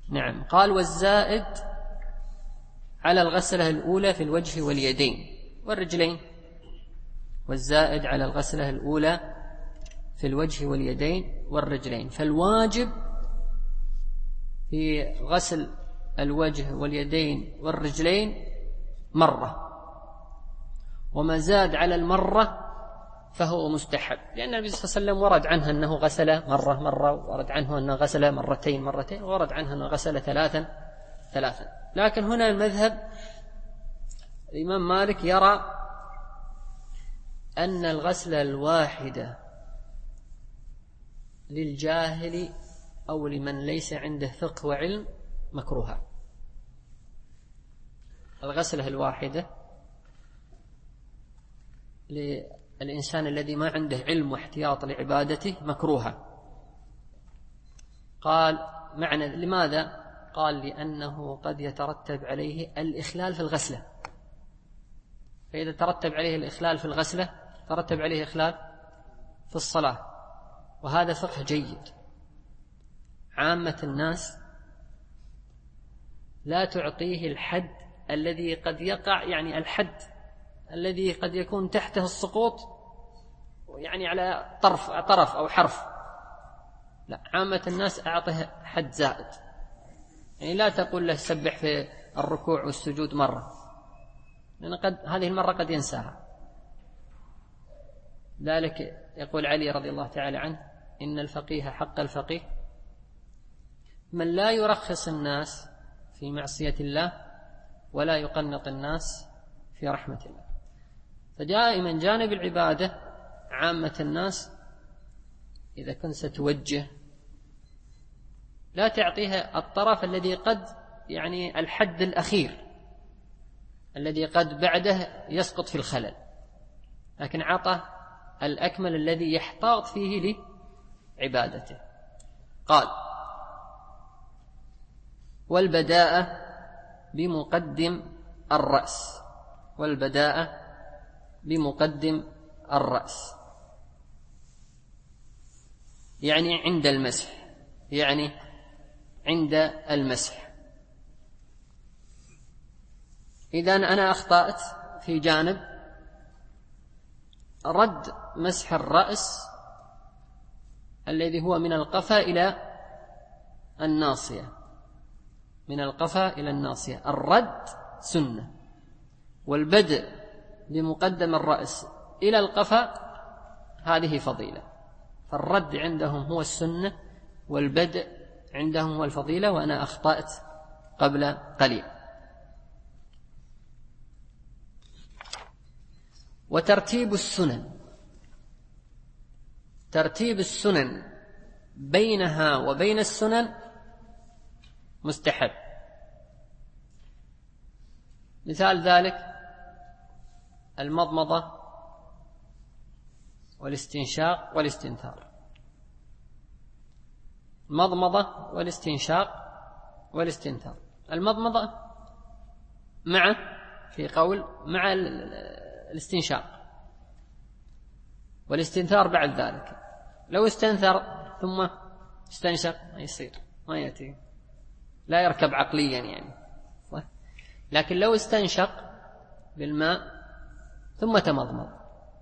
نعم. قال والزائد على الغسلة الأولى في الوجه واليدين والرجلين. والزائد على الغسلة الأولى في الوجه واليدين والرجلين. فالواجب في غسل الوجه واليدين والرجلين مرة، وما زاد على المرة فهو مستحب، لأن النبي صلى الله عليه وسلم ورد عنه أنه غسل مرة، ورد عنه أنه غسل مرتين، ورد عنه أنه غسل ثلاثا. لكن هنا المذهب الإمام مالك يرى أن الغسلة الواحدة للجاهل أو لمن ليس عنده فقه وعلم مكروهة. الغسلة الواحدة للإنسان الذي ما عنده علم واحتياط لعبادته مكروهة. قال معنى لماذا؟ قال لأنه قد يترتب عليه الإخلال في الغسلة، فإذا ترتب عليه الإخلال في الغسلة ترتب عليه إخلال في الصلاة، وهذا فقه جيد. عامة الناس لا تعطيه الحد الذي قد يقع، يعني الحد الذي قد يكون تحته السقوط، يعني على طرف أو حرف، لا، عامة الناس أعطه حد زائد. يعني لا تقول له سبح في الركوع والسجود مرة، لأن هذه المرة قد ينساها. ذلك يقول علي رضي الله تعالى عنه: إن الفقيه حق الفقيه من لا يرخص الناس في معصية الله ولا يقنط الناس في رحمة الله. فدائما جانب العبادة عامة الناس إذا كنت ستوجه لا تعطيها الطرف الذي قد، يعني الحد الأخير الذي قد بعده يسقط في الخلل، لكن عطى الأكمل الذي يحتاط فيه لعبادته. قال: والبداءة بمقدم الرأس. والبداءة بمقدم الرأس يعني عند المسح، يعني عند المسح. إذن أنا أخطأت في جانب رد مسح الرأس الذي هو من القفا إلى الناصية، من القفا إلى الناصية. الرد سنة، والبدء بمقدم الرأس إلى القفا هذه فضيلة. فالرد عندهم هو السنة والبدء عندهم هو الفضيلة، وأنا أخطأت قبل قليل. وترتيب السنن، ترتيب السنن بينها وبين السنن مستحب. مثال ذلك المضمضة والاستنشاق والاستنثار. المضمضة والاستنشاق والاستنثار. المضمضة مع، في قول مع الاستنشاق، والاستنثار بعد ذلك. لو استنثر ثم استنشق ما يصير، ما يأتي، لا يركب عقليا يعني. لكن لو استنشق بالماء ثم تمضمض،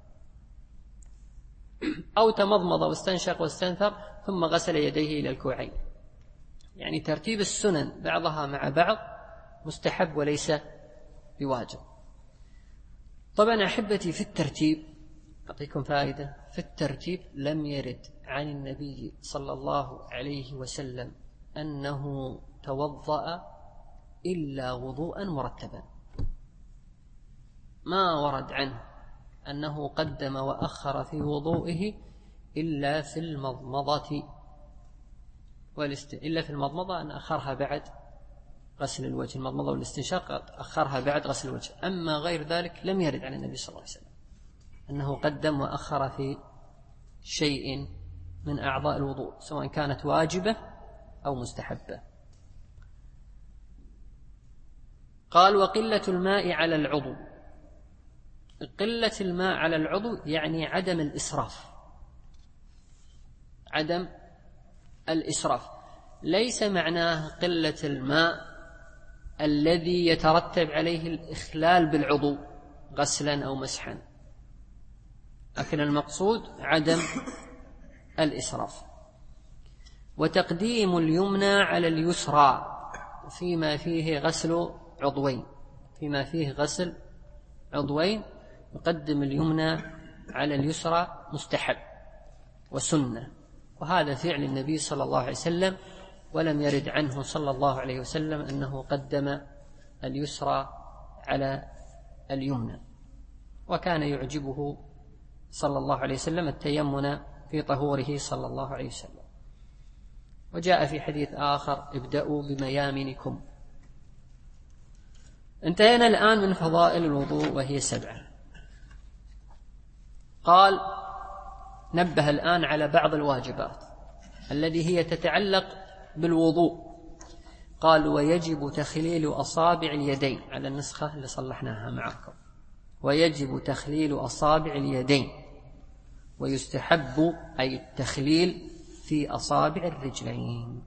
أو تمضمض واستنشق واستنثر ثم غسل يديه إلى الكوعين، يعني ترتيب السنن بعضها مع بعض مستحب وليس بواجب. طبعا أحبتي في الترتيب أعطيكم فائدة. في الترتيب لم يرد عن النبي صلى الله عليه وسلم أنه توضأ إلا وضوءا مرتبا، ما ورد عنه أنه قدم وأخر في وضوئه إلا في المضمضة إلا في المضمضة أن أخرها بعد غسل الوجه. المضمضة والاستنشاق أخرها بعد غسل الوجه، أما غير ذلك لم يرد عن النبي صلى الله عليه وسلم أنه قدم وأخر في شيء من أعضاء الوضوء، سواء كانت واجبة أو مستحبة. قال: وقلة الماء على العضو. قلة الماء على العضو يعني عدم الإسراف، عدم الإسراف. ليس معناه قلة الماء الذي يترتب عليه الإخلال بالعضو غسلا أو مسحا، لكن المقصود عدم الإسراف. وتقديم اليمنى على اليسرى فيما فيه غسل عضوين، فيما فيه غسل عضوين يقدم اليمنى على اليسرى مستحب وسنة، وهذا فعل النبي صلى الله عليه وسلم، ولم يرد عنه صلى الله عليه وسلم أنه قدم اليسرى على اليمنى. وكان يعجبه صلى الله عليه وسلم التيمن في طهوره صلى الله عليه وسلم. وجاء في حديث آخر: ابدأوا بميامنكم. انتهينا الآن من فضائل الوضوء وهي 7. قال نبه الآن على بعض الواجبات التي هي تتعلق بالوضوء. قال: ويجب تخليل أصابع اليدين، على النسخة اللي صلحناها معكم، ويجب تخليل أصابع اليدين، ويستحب أي التخليل في أصابع الرجلين.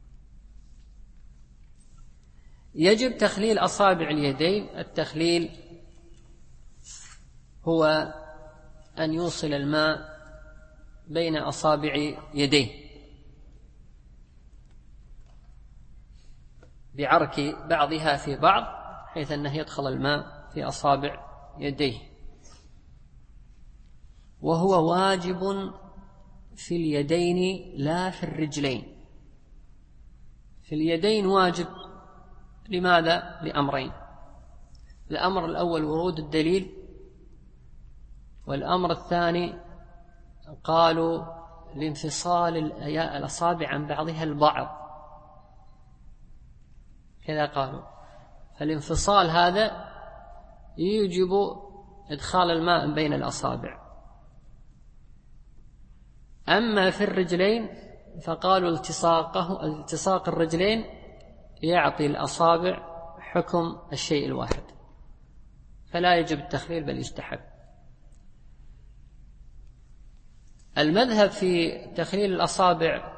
يجب تخليل أصابع اليدين. التخليل هو أن يوصل الماء بين أصابع يديه بعرك بعضها في بعض، حيث أنه يدخل الماء في أصابع يديه، وهو واجب في اليدين لا في الرجلين. في اليدين واجب. لماذا؟ لأمرين: الأمر الأول ورود الدليل، والأمر الثاني قالوا لانفصال الأصابع عن بعضها البعض، كذا قالوا، فالانفصال هذا يوجب إدخال الماء بين الأصابع. أما في الرجلين فقالوا التصاق الرجلين يعطي الأصابع حكم الشيء الواحد، فلا يجب التخليل بل يستحب. المذهب في تخليل الأصابع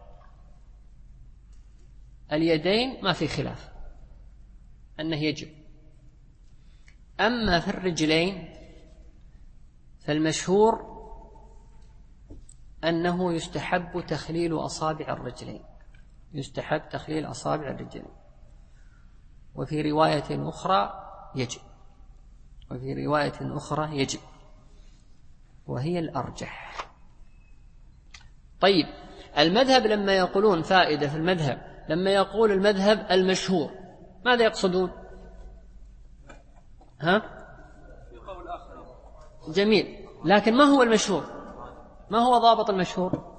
اليدين ما في خلاف أنه يجب. أما في الرجلين فالمشهور أنه يستحب تخليل أصابع الرجلين، يستحب تخليل أصابع الرجلين. وفي رواية أخرى يجب، وفي رواية أخرى يجب، وهي الأرجح. طيب، المذهب لما يقولون فائدة في المذهب، لما يقول المذهب المشهور ماذا يقصدون؟ جميل، لكن ما هو المشهور؟ ما هو ضابط المشهور؟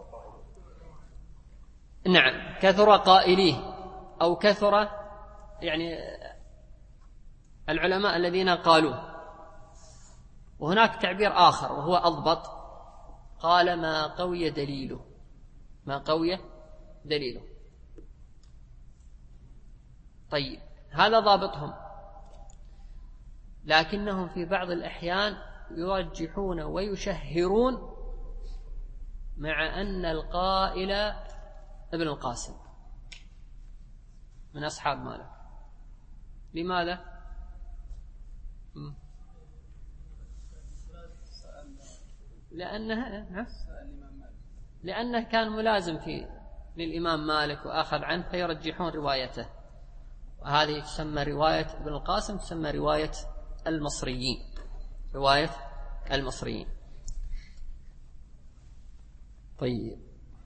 نعم، كثر قائليه، أو كثر يعني العلماء الذين قالوه. وهناك تعبير آخر وهو أضبط، قال ما قوي دليله، ما قوي دليله. طيب، هذا ضابطهم، لكنهم في بعض الأحيان يرجحون ويشهرون مع أن القائل ابن القاسم من أصحاب مالك. لماذا؟ لأنه كان ملازم للإمام مالك وأخذ عنه، فيرجحون روايته، وهذه تسمى رواية ابن القاسم، تسمى رواية المصريين، رواية المصريين. طيب،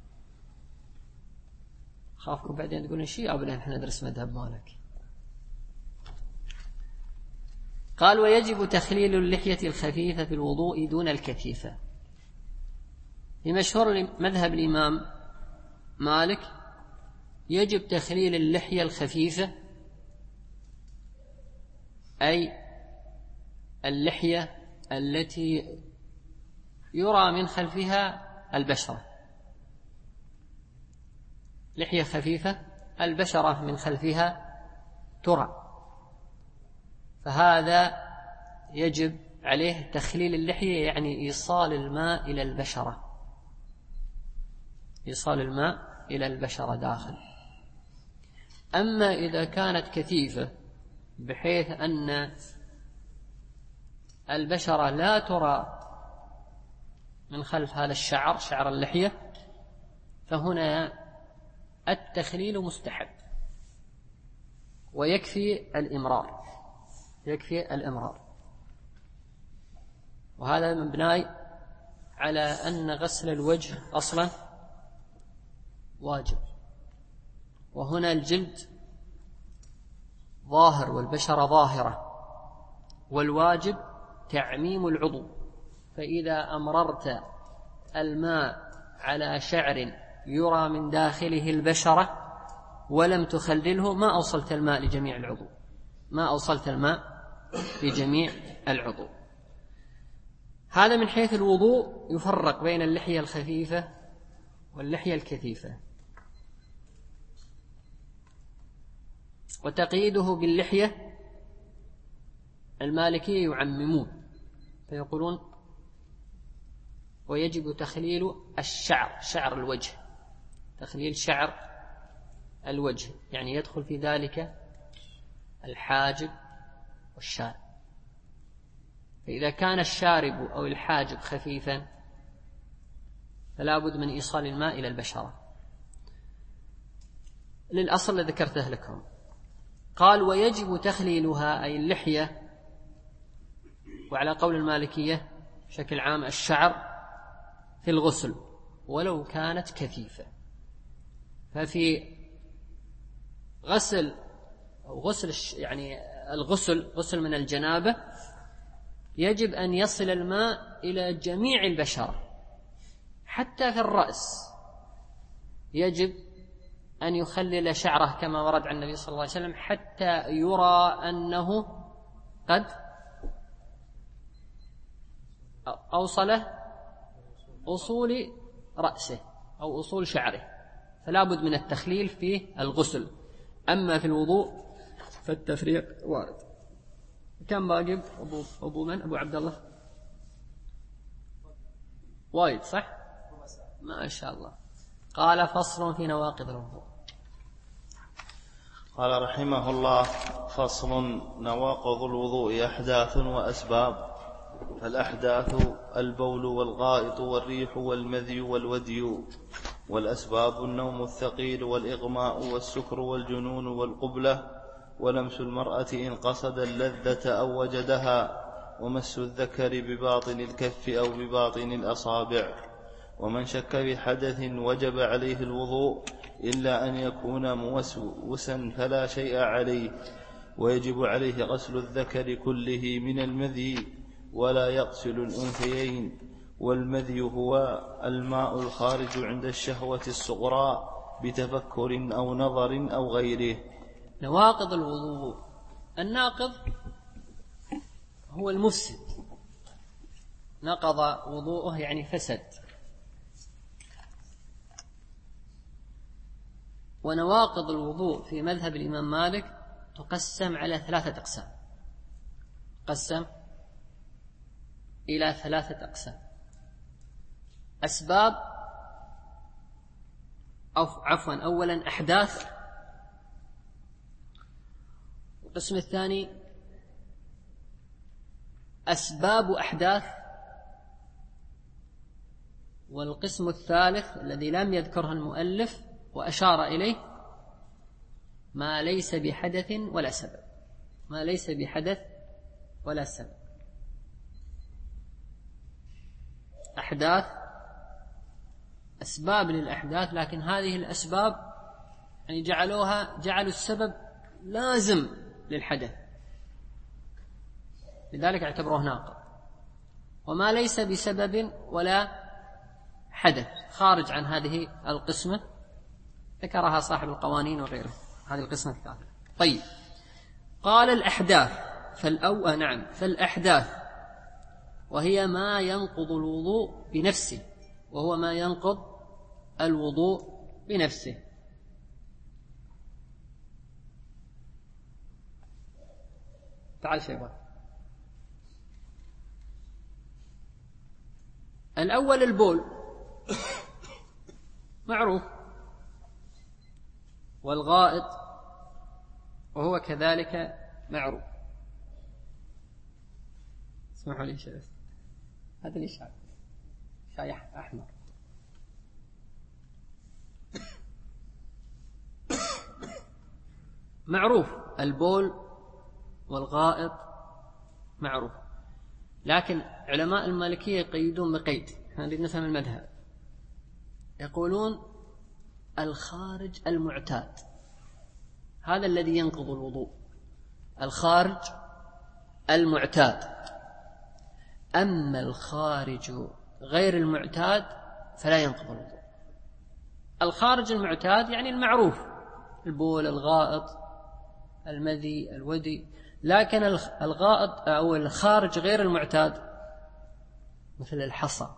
خافكم بعدين تقولون شيء قبل أن ندرس مذهب مالك. قال ويجب تخليل اللحية الخفيفة في الوضوء دون الكثيفة. في مشهور مذهب الإمام مالك يجب تخليل اللحية الخفيفة، أي اللحية التي يرى من خلفها البشرة، لحية خفيفة البشرة من خلفها ترى، فهذا يجب عليه تخليل اللحية، يعني إيصال الماء إلى البشرة، إيصال الماء إلى البشرة داخل. أما إذا كانت كثيفة بحيث أن البشرة لا ترى من خلف هذا الشعر، شعر اللحية، فهنا التخليل مستحب ويكفي الإمرار، يكفي الإمرار. وهذا مبني على أن غسل الوجه أصلا واجب، وهنا الجلد ظاهر والبشرة ظاهرة، والواجب تعميم العضو. فإذا أمررت الماء على شعر يرى من داخله البشرة ولم تخلله ما أوصلت الماء لجميع العضو، ما أوصلت الماء لجميع العضو. هذا من حيث الوضوء يفرق بين اللحية الخفيفة واللحية الكثيفة. وتقييده باللحية المالكية يعممون فيقولون ويجب تخليل الشعر، شعر الوجه، تخليل شعر الوجه، يعني يدخل في ذلك الحاجب والشارب. فإذا كان الشارب أو الحاجب خفيفا فلا بد من إيصال الماء إلى البشرة للأصل الذي ذكرته لكم. قال ويجب تخليلها أي اللحية، وعلى قول المالكية بشكل عام الشعر في الغسل ولو كانت كثيفة. ففي غسل أو غسل يعني غسل من الجنابة يجب أن يصل الماء إلى جميع البشرة، حتى في الرأس يجب أن يخلل شعره كما ورد عن النبي صلى الله عليه وسلم حتى يرى أنه قد أوصله أصول رأسه أو أصول شعره، فلا بد من التخليل في الغسل. أما في الوضوء فالتفريق وارد. كم باقي أبو عبد الله؟ وايد صح؟ ما شاء الله. قال فصل في نواقض الوضوء. قال رحمه الله فصل نواقض الوضوء أحداث وأسباب. فالأحداث البول والغائط والريح والمذي والودي، والأسباب النوم الثقيل والإغماء والسكر والجنون والقبلة ولمس المرأة إن قصد اللذة أو وجدها، ومس الذكر بباطن الكف أو بباطن الأصابع. ومن شك بحدث وجب عليه الوضوء إلا أن يكون موسوسا فلا شيء عليه، ويجب عليه غسل الذكر كله من المذي ولا يغسل الأنثيين. والمذي هو الماء الخارج عند الشهوة الصغرى بتفكر أو نظر أو غيره. نواقض الوضوء. الناقض هو المفسد، نقض وضوءه يعني فسد. ونواقض الوضوء في مذهب الإمام مالك تقسم على 3 أقسام، تقسم إلى 3 أقسام: أسباب أو عفوا أولا أحداث، والقسم الثاني أسباب أحداث، والقسم الثالث الذي لم يذكره المؤلف وأشار إليه ما ليس بحدث ولا سبب، ما ليس بحدث ولا سبب. أحداث أسباب للأحداث، لكن هذه الأسباب يعني جعلوا السبب لازم للحدث، لذلك اعتبروه ناقض. وما ليس بسبب ولا حدث خارج عن هذه القسمة ذكرها صاحب القوانين وغيره، هذه القسمة الثالثة. طيب، قال الأحداث فالأحداث وهي ما ينقض الوضوء بنفسه، وهو ما ينقض الوضوء بنفسه. تعال شيبان. الأول البول معروف، والغائط وهو كذلك معروف. اسمحوا لي شيء، هذا لي شاي أحمر. معروف البول والغائط معروف، لكن علماء المالكية يقيدون بقيد، هذه نفهم المذهب، يقولون الخارج المعتاد هذا الذي ينقض الوضوء، الخارج المعتاد. أما الخارج غير المعتاد فلا ينقض الوضوء. الخارج المعتاد يعني المعروف، البول، الغائط، المذي، الودي. لكن الغائط أو الخارج غير المعتاد مثل الحصى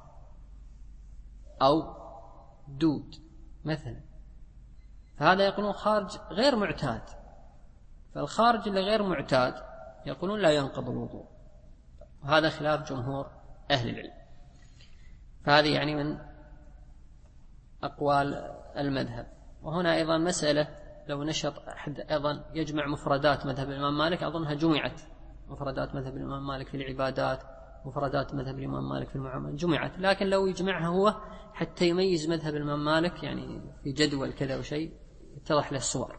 أو دود مثلا، فهذا يقولون خارج غير معتاد. فالخارج اللي غير معتاد يقولون لا ينقض الوضوء، وهذا خلاف جمهور أهل العلم. فهذه يعني من أقوال المذهب. وهنا أيضا مسألة، لو نشط أحد أيضا يجمع مفردات مذهب الإمام مالك، أظنها جمعت، مفردات مذهب الإمام مالك في العبادات، مفردات مذهب الإمام مالك في المعاملات جمعت، لكن لو يجمعها هو حتى يميز مذهب الإمام مالك يعني في جدول كذا وشيء يتضح له الصور.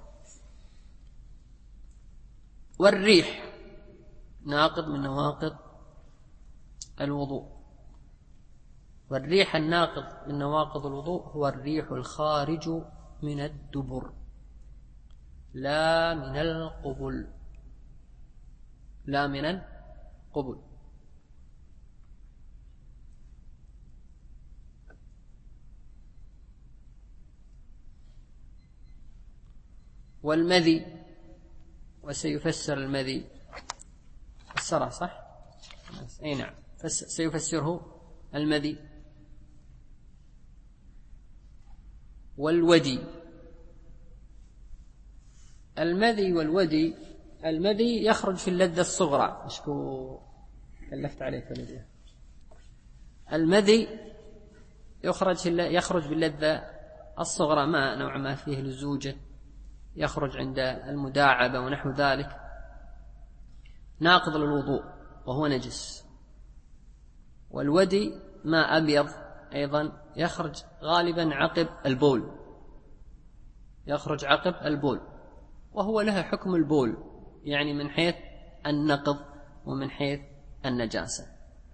والريح ناقض من نواقض الوضوء. والريح الناقض من نواقض الوضوء هو الريح الخارج من الدبر لا من القبل، لا من القبل. والمذي، وسيفسر المذي فسره صح؟ أي نعم، سيفسره المذي. والودي، المذي والودي، المذي يخرج في اللذة الصغرى، مشكو كلفت عليك ولدي. المذي يخرج باللذة الصغرى، ماء نوع ما فيه لزوجة، يخرج عند المداعبة ونحو ذلك، ناقض للوضوء وهو نجس. والودي ماء أبيض أيضا يخرج غالبا عقب البول، يخرج عقب البول، وهو له حكم البول يعني من حيث النقض ومن حيث النجاسة.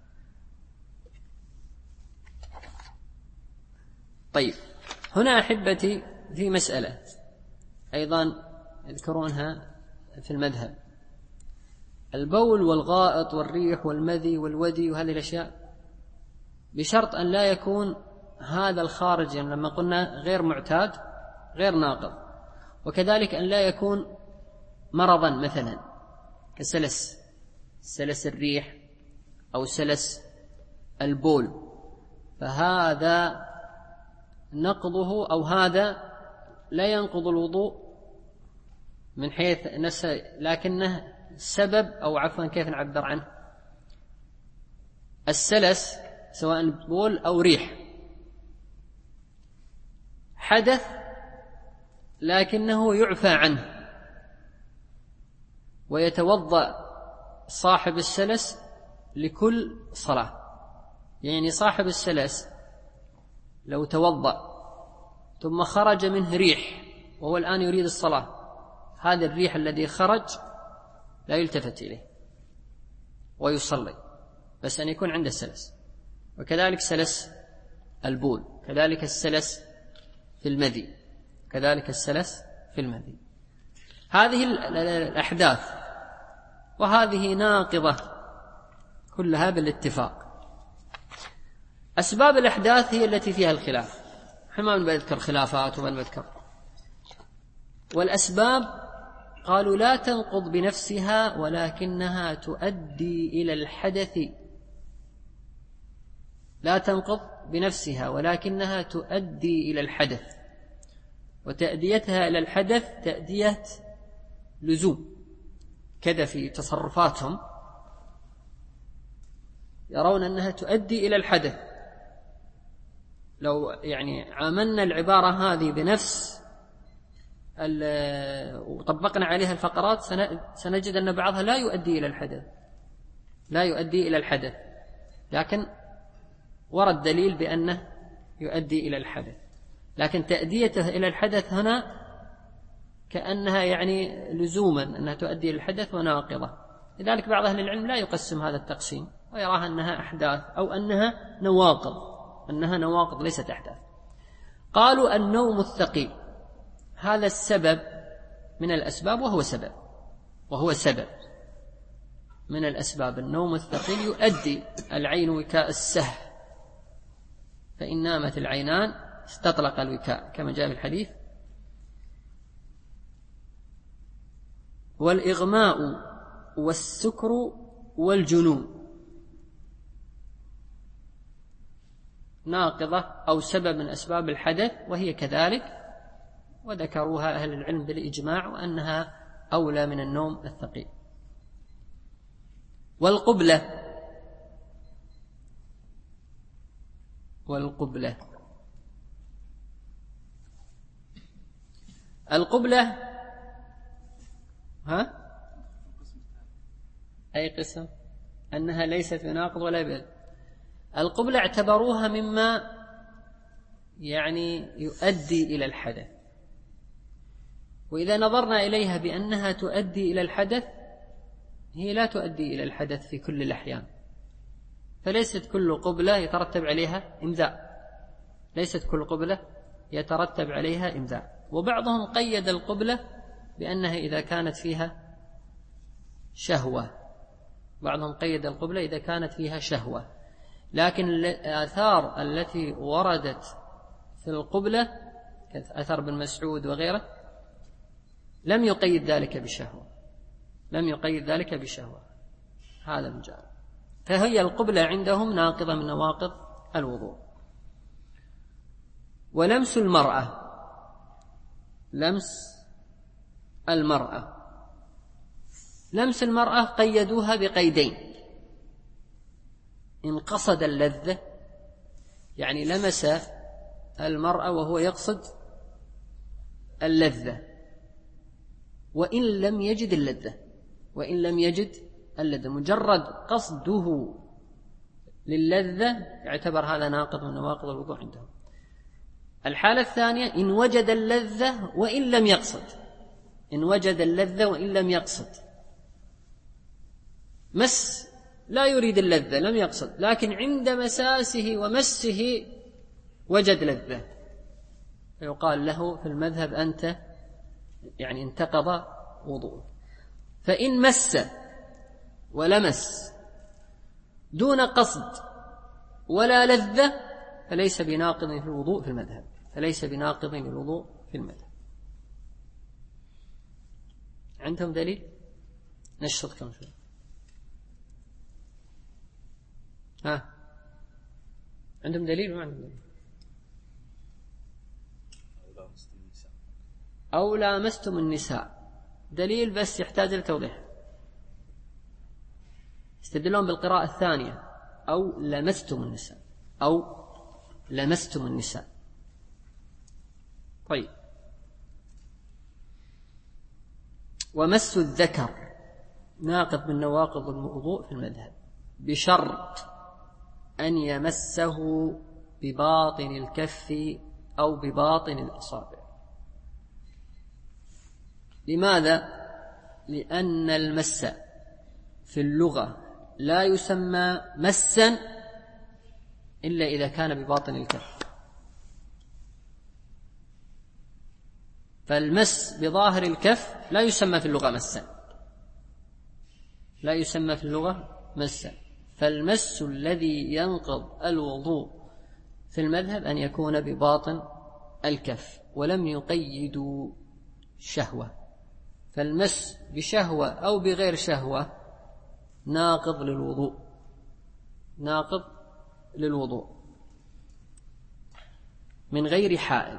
طيب، هنا أحبتي في مسألة أيضا يذكرونها في المذهب، البول والغائط والريح والمذي والودي وهذه الأشياء بشرط أن لا يكون هذا الخارج، يعني لما قلنا غير معتاد غير ناقض، وكذلك أن لا يكون مرضا مثلا كسلس، سلس الريح أو سلس البول، فهذا نقضه أو هذا لا ينقض الوضوء من حيث لكنه سبب، أو عفوا كيف نعبر عنه، السلس سواء بول أو ريح حدث لكنه يعفى عنه، ويتوضأ صاحب السلس لكل صلاة. يعني صاحب السلس لو توضأ ثم خرج منه ريح وهو الآن يريد الصلاة، هذا الريح الذي خرج لا يلتفت إليه ويصلي، بس أن يكون عنده السلس. وكذلك سلس البول، كذلك السلس في المذي، كذلك السلس في المذي. هذه الأحداث وهذه ناقضة كلها بالاتفاق. أسباب الأحداث هي التي فيها الخلاف، ما نذكر خلافات وما نذكر. والأسباب قالوا لا تنقض بنفسها ولكنها تؤدي إلى الحدث، لا تنقض بنفسها ولكنها تؤدي إلى الحدث، وتأديتها إلى الحدث تأدية لزوم كذا في تصرفاتهم، يرون أنها تؤدي إلى الحدث. لو يعني عاملنا العبارة هذه بنفس وطبقنا عليها الفقرات سنجد أن بعضها لا يؤدي إلى الحدث، لكن ورد دليل بأنه يؤدي إلى الحدث، لكن تأديته إلى الحدث هنا كأنها يعني لزوما أنها تؤدي إلى الحدث وناقضة. لذلك بعض أهل العلم لا يقسم هذا التقسيم ويراها أنها أحداث أو أنها نواقض ليست أحداث. قالوا النوم الثقيل هذا السبب من الأسباب وهو سبب من الأسباب. النوم الثقيل يؤدي العين وكاء السهل، فإن نامت العينان استطلق الوكاء كما جاء في الحديث. والإغماء والسكر والجنون ناقضة أو سبب من أسباب الحدث وهي كذلك، وذكروها أهل العلم بالإجماع وأنها أولى من النوم الثقيل. القبلة أي قسم؟ أنها ليست بناقض ولا بأس. القبلة اعتبروها مما يعني يؤدي إلى الحدث، وإذا نظرنا إليها بأنها تؤدي إلى الحدث هي لا تؤدي إلى الحدث في كل الأحيان، فليست كل قبلة يترتب عليها إمذاء. وبعضهم قيد القبلة بأنها إذا كانت فيها شهوة، لكن الآثار التي وردت في القبلة كأثر بن مسعود وغيره لم يقيد ذلك بشهوة. هذا من جانب. فهي القبلة عندهم ناقضة من نواقض الوضوء. ولمس المرأة قيدوها بقيدين: إن قصد اللذة، يعني لمس المرأة وهو يقصد اللذة، وإن لم يجد اللذة مجرد قصده للذة يعتبر هذا ناقض من نواقض الوضوء عندهم. الحالة الثانية إن وجد اللذة وإن لم يقصد، مس لا يريد اللذة لم يقصد، لكن عند مساسه ومسه وجد لذة، فيقال له في المذهب أنت يعني انتقض وضوء. فإن مس ولمس دون قصد ولا لذة فليس بناقض للوضوء في المذهب. عندهم دليل؟ نشطكم شوي. عندهم دليل وما عندهم دليل؟ أو لامستم النساء دليل بس يحتاج لتوضيح. يستدلون بالقراءة الثانية أو لمستم النساء. طيب. ومس الذكر ناقض من نواقض الوضوء في المذهب بشرط أن يمسه بباطن الكف أو بباطن الأصابع. لماذا؟ لأن المس في اللغة لا يسمى مسا إلا إذا كان بباطن الكف، فالمس بظاهر الكف لا يسمى في اللغة مسا، فالمس الذي ينقض الوضوء في المذهب أن يكون بباطن الكف، ولم يقيدوا شهوة، فالمس بشهوة أو بغير شهوة ناقض للوضوء من غير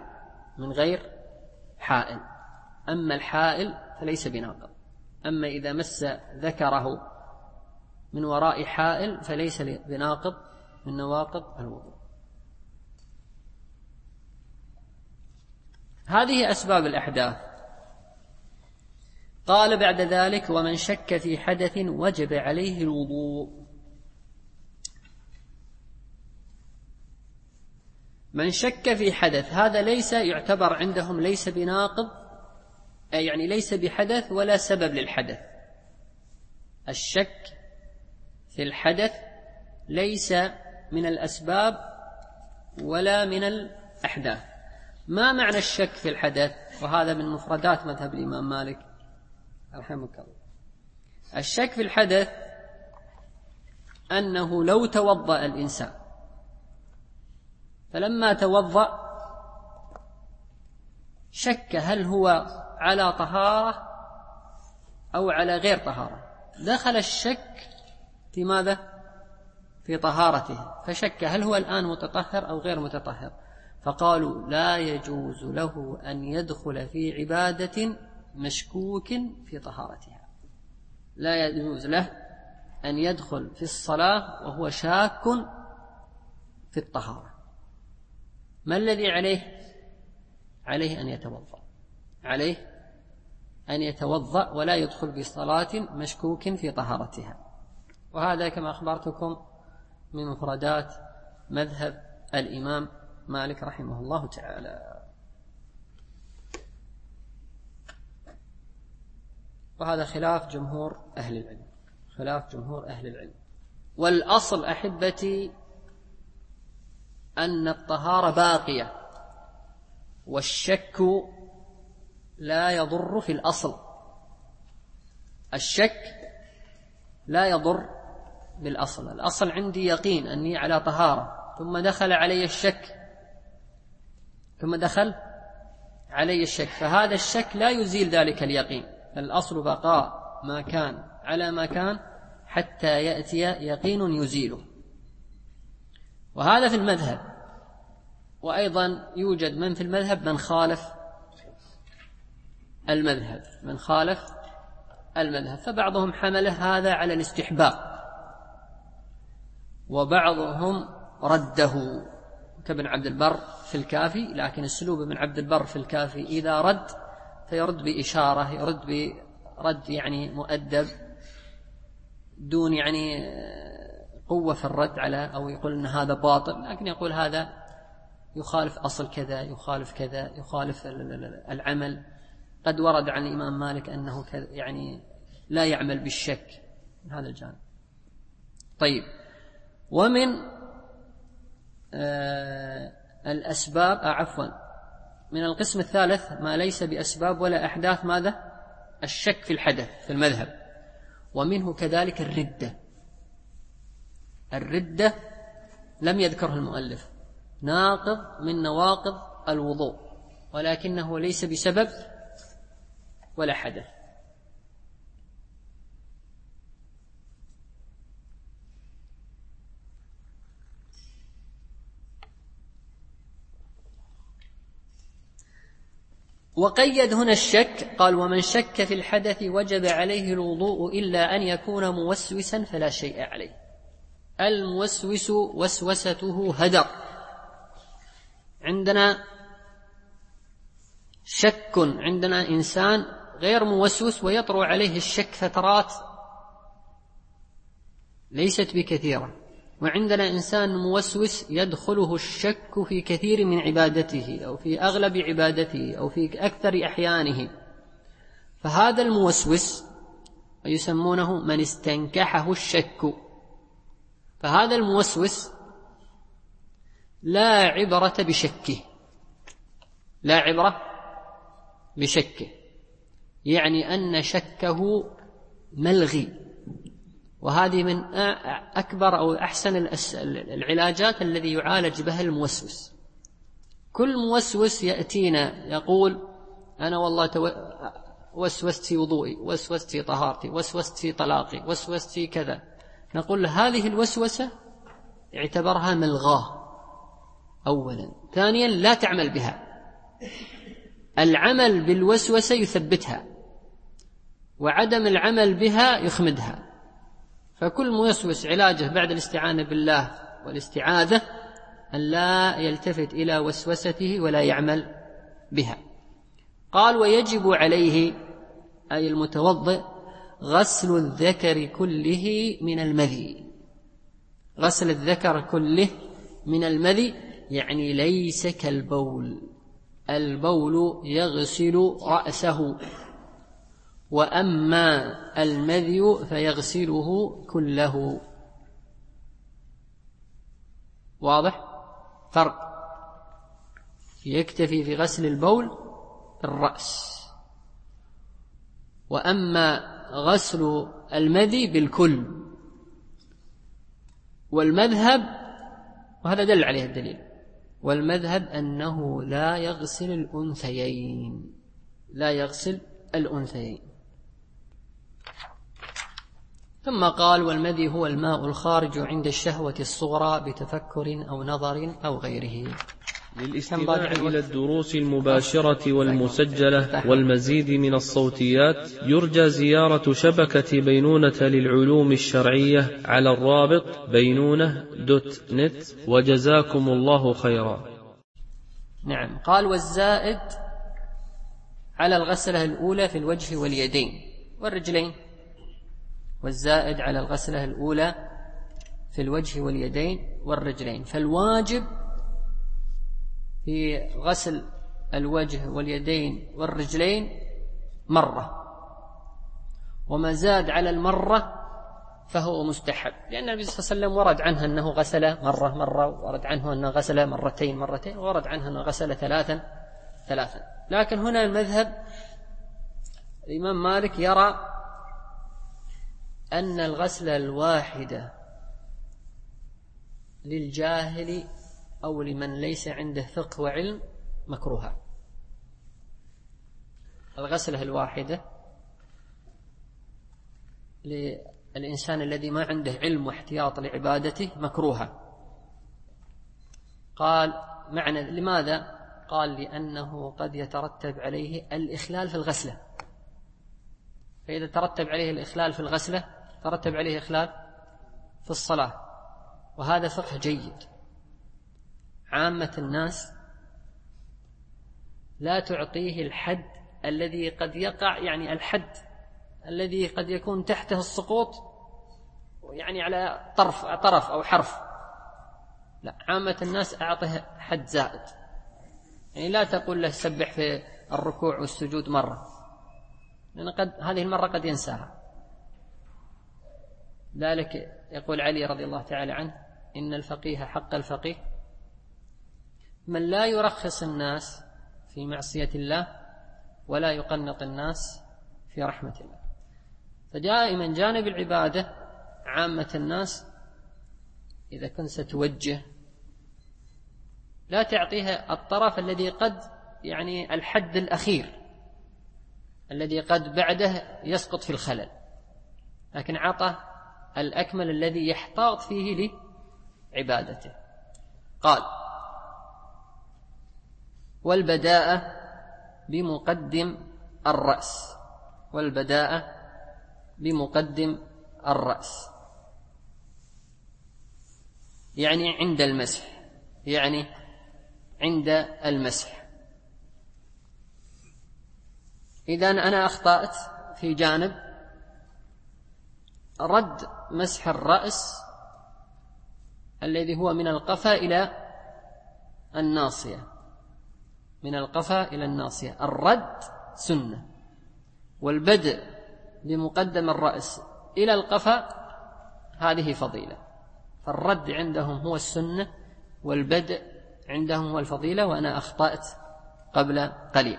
حائل. أما الحائل فليس بناقض، أما إذا مس ذكره من وراء حائل فليس بناقض من نواقض الوضوء. هذه أسباب الأحداث قال بعد ذلك: ومن شك في حدث وجب عليه الوضوء. من شك في حدث هذا ليس يعتبر عندهم ليس بناقض، يعني ليس بحدث ولا سبب للحدث. الشك في الحدث ليس من الأسباب ولا من الأحداث. ما معنى الشك في الحدث؟ وهذا من مفردات مذهب الإمام مالك رحمه الله. الشك في الحدث أنه لو توضأ الإنسان فلما توضأ شك هل هو على طهارة أو على غير طهارة، دخل الشك في ماذا؟ في طهارته، فشك هل هو الآن متطهر أو غير متطهر، فقالوا لا يجوز له أن يدخل في عبادة مشكوك في طهارتها. لا يجوز له أن يدخل في الصلاة وهو شاك في الطهارة. ما الذي عليه؟ عليه أن يتوضأ، عليه أن يتوضأ ولا يدخل بصلاة مشكوك في طهارتها. وهذا كما أخبرتكم من مفردات مذهب الإمام مالك رحمه الله تعالى. وهذا خلاف جمهور أهل العلم، خلاف جمهور أهل العلم. والأصل أحبتي أن الطهارة باقية، والشك لا يضر في الأصل. الشك لا يضر بالأصل. الأصل عندي يقين أني على طهارة، ثم دخل علي الشك، فهذا الشك لا يزيل ذلك اليقين. الأصل بقاء ما كان على ما كان حتى يأتي يقين يزيله. وهذا في المذهب. وأيضا يوجد من في المذهب من خالف المذهب، فبعضهم حمله هذا على الاستحباب، وبعضهم رده كابن عبد البر في الكافي. لكن السلوب ابن عبد البر في الكافي إذا رد فيرد بإشارة، يرد برد يعني مؤدب، دون يعني قوة في الرد على أو يقول أن هذا باطل، لكن يقول هذا يخالف أصل كذا، يخالف كذا، يخالف العمل. قد ورد عن الإمام مالك أنه يعني لا يعمل بالشك من هذا الجانب. طيب، ومن الأسباب من القسم الثالث ما ليس بأسباب ولا أحداث، ماذا؟ الشك في الحدث في المذهب. ومنه كذلك الردة لم يذكره المؤلف، ناقض من نواقض الوضوء، ولكنه ليس بسبب ولا حدث. وقيد هنا الشك، قال: ومن شك في الحدث وجب عليه الوضوء إلا أن يكون موسوسا فلا شيء عليه. الموسوس وسوسته هدر. عندنا شك، عندنا إنسان غير موسوس ويطرأ عليه الشك فترات ليست بكثيرة، وعندنا إنسان موسوس يدخله الشك في كثير من عبادته أو في أغلب عبادته أو في أكثر أحيانه. فهذا الموسوس يسمونه من استنكحه الشك. فهذا الموسوس لا عبرة بشكه، يعني أن شكه ملغي. وهذه من أكبر أو أحسن العلاجات الذي يعالج بها الموسوس. كل موسوس يأتينا يقول: أنا والله وسوست في وضوئي، وسوست في طهارتي، وسوست في طلاقي، وسوست في كذا. نقول له هذه الوسوسة اعتبرها ملغاه أولا. ثانيا، لا تعمل بها. العمل بالوسوسة يثبتها، وعدم العمل بها يخمدها. فكل موسوس علاجه بعد الاستعانة بالله والاستعاذة أن لا يلتفت إلى وسوسته ولا يعمل بها. قال: ويجب عليه أي المتوضئ غسل الذكر كله من المذي. غسل الذكر كله من المذي يعني ليس كالبول. البول يغسل رأسه، وأما المذي فيغسله كله. واضح؟ فرق، يكتفي في غسل البول الرأس، وأما غسل المذي بالكل. والمذهب، وهذا دل عليه الدليل، والمذهب أنه لا يغسل الأنثيين، لا يغسل الأنثيين. ثم قال: والمذي هو الماء الخارج عند الشهوة الصغرى بتفكر أو نظر أو غيره. للاستماع إلى الدروس المباشرة والمسجلة والمزيد من الصوتيات يرجى زيارة شبكة بينونة للعلوم الشرعية على الرابط بينونة.net، وجزاكم الله خيرا. نعم. قال: والزائد على الغسلة الأولى في الوجه واليدين والرجلين. والزائد على الغسلة الأولى في الوجه واليدين والرجلين. فالواجب في غسل الوجه واليدين والرجلين مرة، وما زاد على المرة فهو مستحب، لأن النبي صلى الله عليه وسلم ورد عنه أنه غسل مرة، ورد عنه أنه غسل مرتين، ورد عنه أنه غسل ثلاثا. لكن هنا المذهب الإمام مالك يرى أن الغسل الواحدة للجاهل أو لمن ليس عنده فقه وعلم مكروهة. الغسلة الواحدة للإنسان الذي ما عنده علم واحتياط لعبادته مكروهة. قال: معنى لماذا؟ قال: لأنه قد يترتب عليه الإخلال في الغسلة، فإذا ترتب عليه الإخلال في الغسلة ترتب عليه إخلال في الصلاة، وهذا فقه جيد. عامة الناس لا تعطيه الحد الذي قد يقع، يعني الحد الذي قد يكون تحته السقوط، يعني على طرف أو حرف. لا، عامة الناس أعطيه حد زائد، يعني لا تقول له سبح في الركوع والسجود مرة، لأن هذه المرة قد ينساها. ذلك يقول علي رضي الله تعالى عنه: إن الفقيه حق الفقيه من لا يرخص الناس في معصية الله ولا يقنط الناس في رحمة الله. فدائما جانب العبادة عامة الناس إذا كنت ستوجه لا تعطيها الطرف الذي قد يعني الحد الأخير الذي قد بعده يسقط في الخلل، لكن عطى الأكمل الذي يحتاط فيه لعبادته. قال: والبداءة بمقدم الرأس. والبداءة بمقدم الرأس يعني عند المسح، يعني عند المسح. إذن أنا أخطأت في جانب رد مسح الرأس الذي هو من القفا إلى الناصية، من القفا إلى الناصية، الرد سنة، والبدء بمقدم الرأس إلى القفا هذه فضيلة. فالرد عندهم هو السنة والبدء عندهم هو الفضيلة، وأنا أخطأت قبل قليل.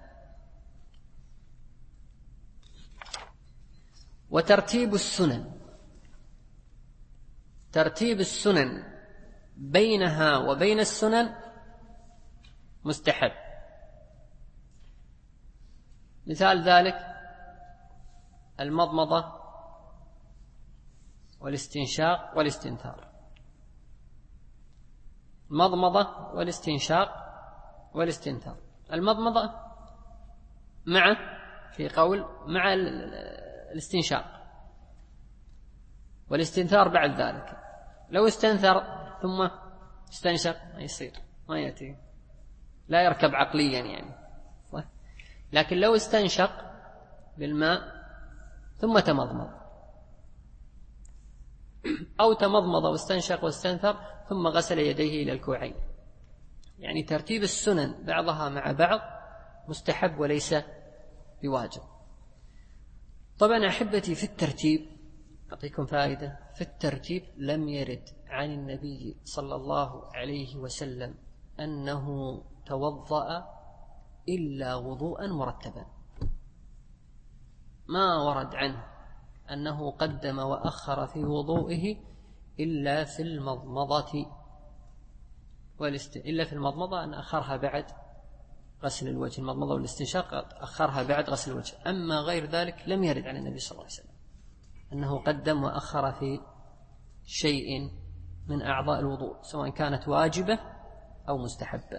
وترتيب السنن، ترتيب السنن بينها وبين السنن مستحب. مثال ذلك المضمضة والاستنشاق والاستنثار. المضمضة والاستنشاق والاستنثار. المضمضة مع في قول مع الاستنشاق، والاستنثار بعد ذلك. لو استنثر ثم استنشق ما يصير، ما يأتي، لا يركب عقليا يعني. لكن لو استنشق بالماء ثم تمضمض، أو تمضمض واستنشق واستنثر ثم غسل يديه إلى الكوعين. يعني ترتيب السنن بعضها مع بعض مستحب وليس بواجب. طبعا أحبتي، في الترتيب أعطيكم فائدة، في الترتيب لم يرد عن النبي صلى الله عليه وسلم أنه توضأ إلا وضوءا مرتبا، ما ورد عنه أنه قدم وأخر في وضوئه إلا في المضمضة إلا في المضمضة أن أخرها بعد غسل الوجه، المضمضة والاستنشاق أخرها بعد غسل الوجه. أما غير ذلك لم يرد عن النبي صلى الله عليه وسلم أنه قدم وأخر في شيء من أعضاء الوضوء، سواء كانت واجبة أو مستحبة.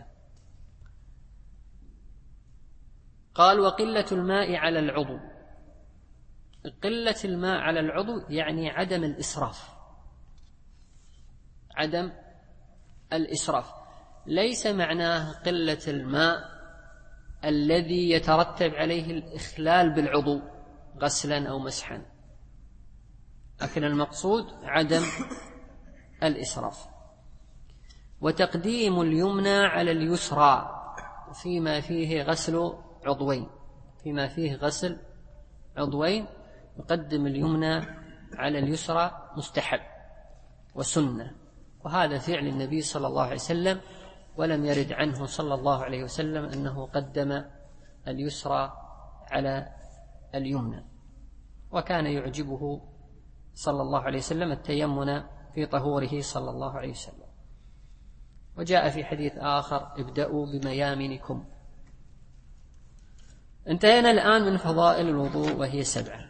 قال: وقلة الماء على العضو. قلة الماء على العضو يعني عدم الإسراف، عدم الإسراف، ليس معناه قلة الماء الذي يترتب عليه الإخلال بالعضو غسلا أو مسحا، لكن المقصود عدم الإسراف. وتقديم اليمنى على اليسرى فيما فيه غسل عضوين، فيما فيه غسل عضوين يقدم اليمنى على اليسرى مستحب وسنة، وهذا فعل النبي صلى الله عليه وسلم، ولم يرد عنه صلى الله عليه وسلم أنه قدم اليسرى على اليمنى. وكان يعجبه صلى الله عليه وسلم التيمن في طهوره صلى الله عليه وسلم. وجاء في حديث آخر: ابدأوا بميامنكم. انتهينا الآن من فضائل الوضوء وهي 7.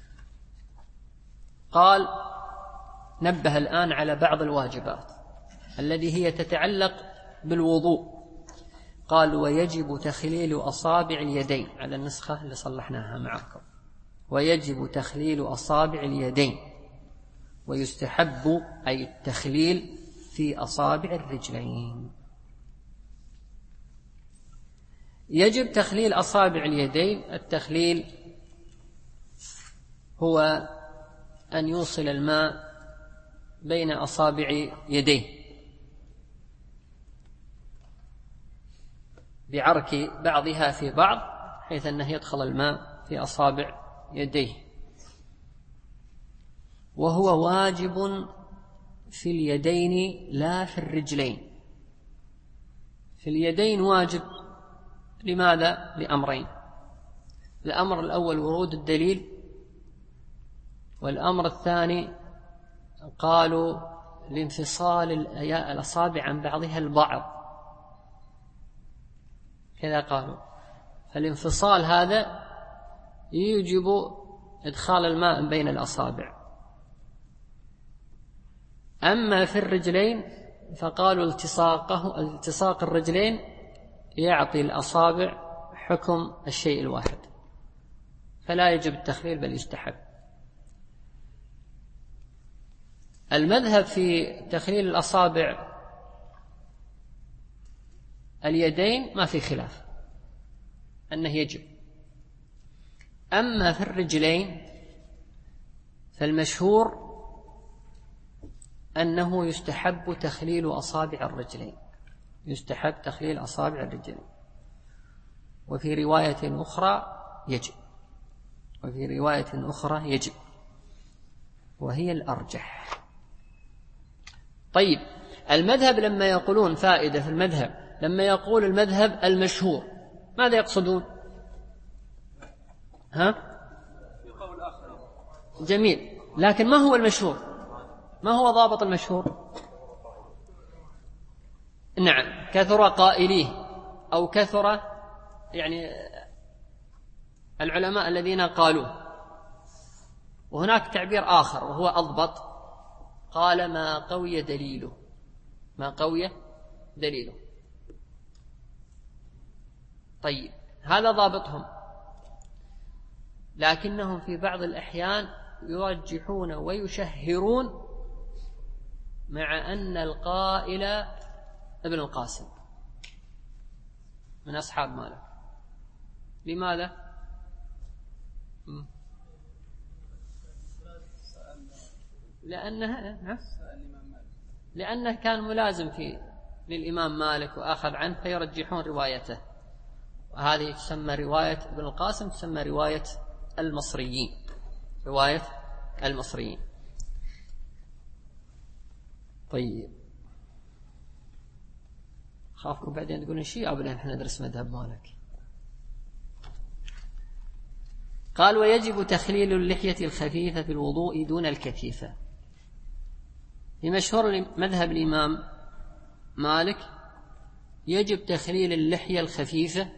قال: نبه الآن على بعض الواجبات التي هي تتعلق بالوضوء. قال: ويجب تخليل أصابع اليدين، على النسخة اللي صلحناها معكم، ويجب تخليل أصابع اليدين، ويستحب أي التخليل في أصابع الرجلين. يجب تخليل أصابع اليدين. التخليل هو أن يوصل الماء بين أصابع يديه بعرك بعضها في بعض، حيث أنه يدخل الماء في أصابع يديه، وهو واجب في اليدين لا في الرجلين. في اليدين واجب. لماذا؟ لأمرين: الأمر الأول ورود الدليل، والأمر الثاني قالوا لانفصال الأصابع عن بعضها البعض، كذا قالوا، فالانفصال هذا يوجب إدخال الماء بين الأصابع. أما في الرجلين فقالوا التصاق الرجلين يعطي الأصابع حكم الشيء الواحد، فلا يجب التخليل بل يستحب. المذهب في تخليل الأصابع اليدين ما في خلاف أنه يجب. أما في الرجلين فالمشهور أنه يستحب تخليل أصابع الرجلين، يستحب تخليل أصابع الرجلين. وفي رواية أخرى يجب، وفي رواية أخرى يجب، وهي الأرجح. طيب، المذهب لما يقولون فائدة في المذهب، لما يقول المذهب المشهور ماذا يقصدون؟ جميل، لكن ما هو المشهور؟ ما هو ضابط المشهور؟ نعم، كثر قائليه أو كثر يعني العلماء الذين قالوه. وهناك تعبير آخر وهو أضبط، قال ما قوي دليله، ما قوي دليله. طيب، هذا ضابطهم، لكنهم في بعض الأحيان يرجحون ويشهرون مع أن القائل ابن القاسم من أصحاب مالك. لماذا؟ لأنه كان ملازم للإمام مالك وأخذ عنه فيرجحون روايته، وهذه تسمى رواية ابن القاسم، تسمى رواية المصريين، رواية المصريين. طيب خافكم بعدين تقولون الشيعة قبل أن احنا ندرس مذهب مالك. قال ويجب تخليل اللحية الخفيفة في الوضوء دون الكثيفة. في مشهور مذهب الإمام مالك يجب تخليل اللحية الخفيفة،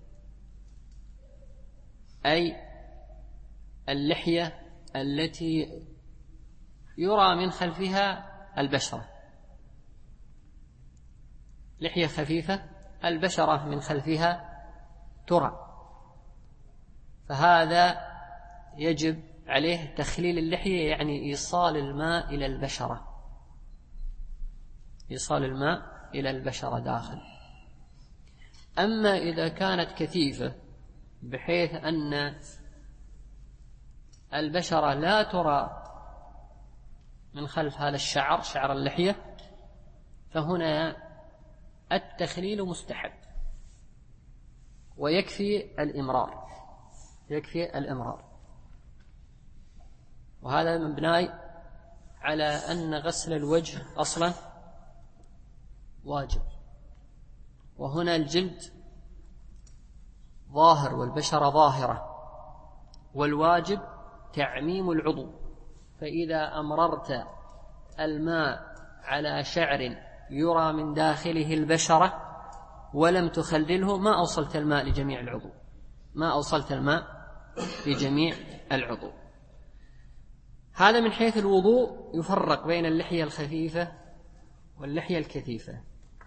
أي اللحية التي يرى من خلفها البشرة، لحية خفيفة البشرة من خلفها ترى، فهذا يجب عليه تخليل اللحية، يعني إيصال الماء إلى البشرة، إيصال الماء إلى البشرة داخل. أما إذا كانت كثيفة بحيث أن البشرة لا ترى من خلف هذا الشعر، شعر اللحية، فهنا التخليل مستحب ويكفي الإمرار، يكفي الإمرار. وهذا مبني على أن غسل الوجه أصلا واجب، وهنا الجلد ظاهر والبشرة ظاهرة، والواجب تعميم العضو، فإذا أمررت الماء على شعر يرى من داخله البشرة ولم تخلله ما أوصلت الماء لجميع العضو، ما أوصلت الماء لجميع العضو. هذا من حيث الوضوء يفرق بين اللحية الخفيفة واللحية الكثيفة.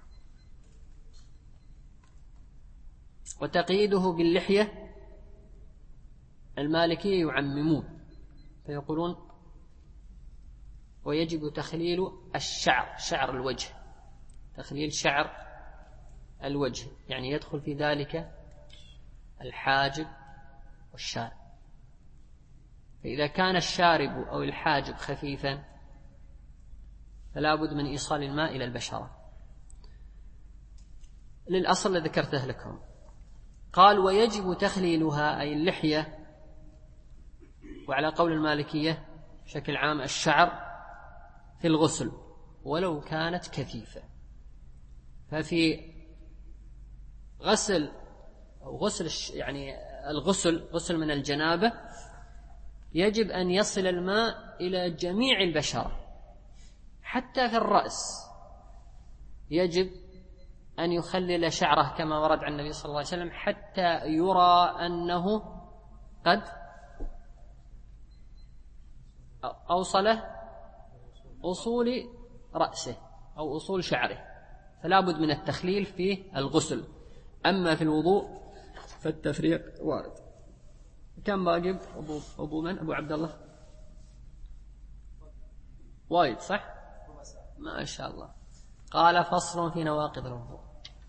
وتقييده باللحية المالكية يعممون فيقولون ويجب تخليل الشعر، شعر الوجه، تخليل شعر الوجه، يعني يدخل في ذلك الحاجب والشارب. فإذا كان الشارب أو الحاجب خفيفا فلا بد من إيصال الماء إلى البشرة للأصل الذي ذكرته لكم. قال ويجب تخليلها أي اللحية، وعلى قول المالكية بشكل عام الشعر في الغسل ولو كانت كثيفة. ففي غسل أو غسل يعني غسل من الجنابة يجب أن يصل الماء إلى جميع البشرة، حتى في الرأس يجب أن يخلل شعره كما ورد عن النبي صلى الله عليه وسلم حتى يرى أنه قد أوصله أصول رأسه أو أصول شعره، فلا بد من التخليل في الغسل. أما في الوضوء فالتفريق وارد. كم باقي أبو من؟ أبو عبد الله وايد صح؟ ما شاء الله. قال فصل في نواقض الوضوء.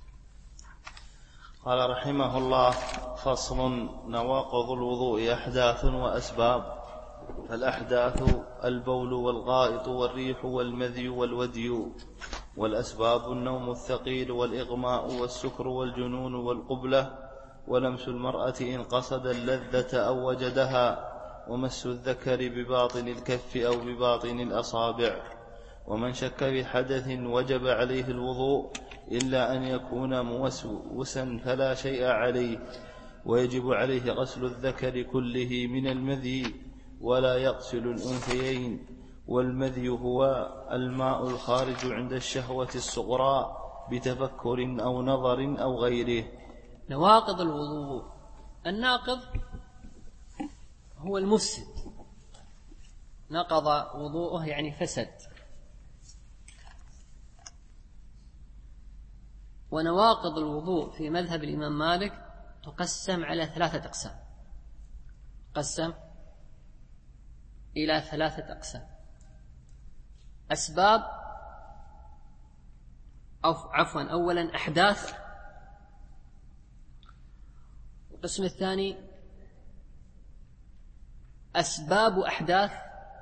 قال رحمه الله فصل نواقض الوضوء أحداث وأسباب. فالأحداث البول والغائط والريح والمذي والودي، والأسباب النوم الثقيل والإغماء والسكر والجنون والقبلة ولمس المرأة إن قصد اللذة أو وجدها، ومس الذكر بباطن الكف أو بباطن الأصابع. ومن شك بحدث وجب عليه الوضوء إلا أن يكون موسوسا فلا شيء عليه، ويجب عليه غسل الذكر كله من المذي ولا يغسل الأنثيين. والمذي هو الماء الخارج عند الشهوة الصغرى بتفكر أو نظر أو غيره. نواقض الوضوء. الناقض هو المفسد، نقض وضوءه يعني فسد. ونواقض الوضوء في مذهب الإمام مالك تقسم على 3 أقسام، قسم إلى 3 أقسام: أسباب أو عفوا أولا أحداث، القسم الثاني أسباب أحداث.